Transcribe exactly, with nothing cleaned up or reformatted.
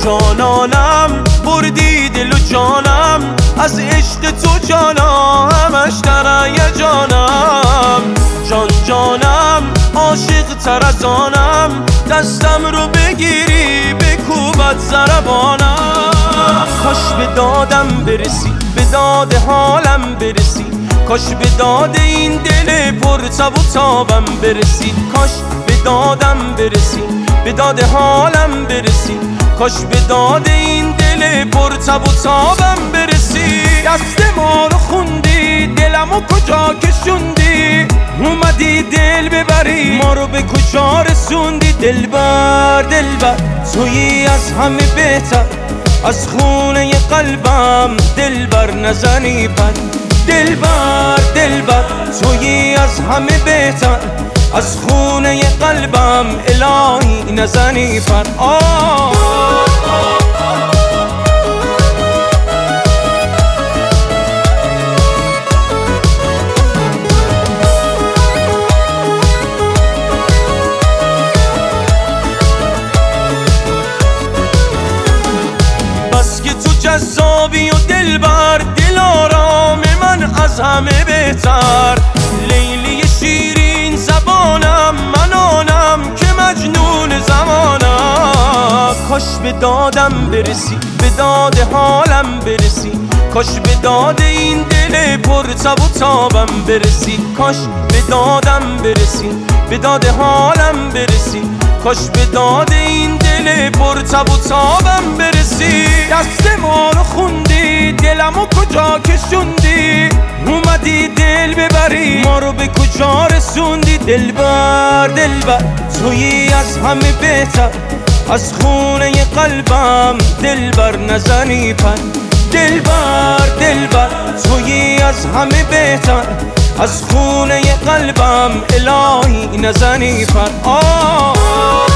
جانانم بردی دل و جانم، از عشق تو جانا همش در هیجانم. جان جانم عاشق تر از آنم، دستم رو بگیری بکوبت ضربانم. کاش به دادم برسی، به داد حالم برسی، کاش به داد این دل پر تب و تابم برسی. کاش به دادم برسی، به داد حالم برسی، کاش به داد این دل پر تب و تابم برسی. دست ما رو خوندی، دلمو کجا کشوندی، اومدی دل ببری ما رو به کجا رسوندی. دلبر دلبر تویی از همه بهتر، از خونه قلبم دلبر نزنی پر. دلبر دلبر تویی از همه بهتر، از خونه قلبم الهی نزنی پر. آه بس که تو جذابی و دلبر، دل آرام من از همه بهتر. لیلی شیرین زبانم، من آنم که مجنون زمانم. کاش به دادم برسی، به داد حالم برسی، کاش به داد این دل پر تب و تابم برسی. کاش به دادم برسی، به داد حالم برسی، کاش به داد این دل پر تب و تابم برسی. دست ما رو خوندی، دلمو کجا کشوندی، اومدی دل ببری ما رو به کجا رسوندی. دلبر دلبر تویی از همه بهتر، از خونه قلبم دلبر نزنی پر. دلبر دلبر تویی از همه بهتر، از خونه قلبم الهی نزنی پر. آه